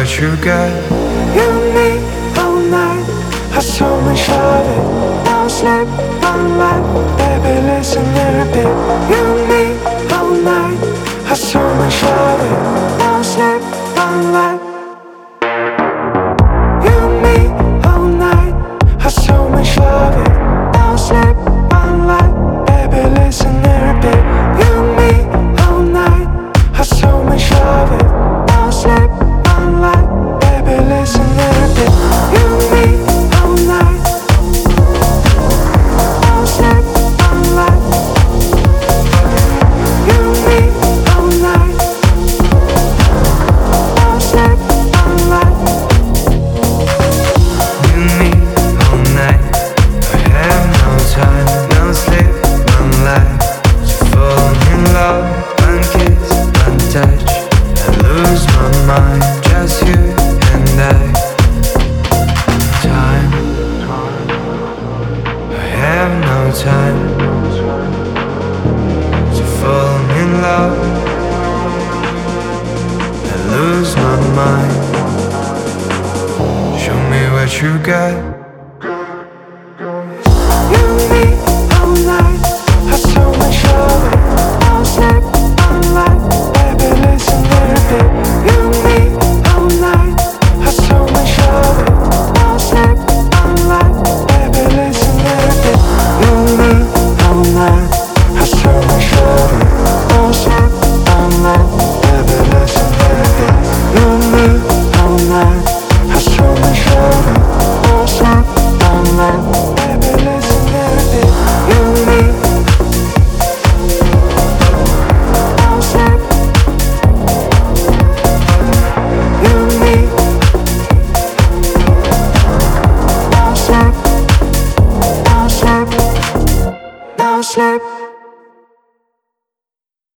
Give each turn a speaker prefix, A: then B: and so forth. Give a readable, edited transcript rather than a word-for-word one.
A: what you got.
B: You and me all night, had so much of it. No sleep, one light, baby listen a bit. You and me all night, had so much of it. No sleep, one light. You and me all night, had so much of it. No sleep, one light, baby listen a bit. You and me all night, had so much of it. No sleep, one light, baby listen a bit. You and me all night, no sleep, one light. You and me all night, no sleep, one light.
A: You and me all night, I have no time, no sleep, one life. So fall in love, one kiss, one touch, I lose my mind, just you and I. Time, I have no time to fall in love, I lose my mind. Show me what you got.
B: You and me all night, had so much of it. No sleep, one light, baby listen a bit. You and me all night, had so much of it. No sleep, one light, baby listen a bit. You and me all night, had so much of it. No sleep, one light, baby listen a bit. You and me all night, had so much of it. No sleep, one light, baby listen a bit. You and me, no sleep. You and me, no sleep, no sleep, no sleep.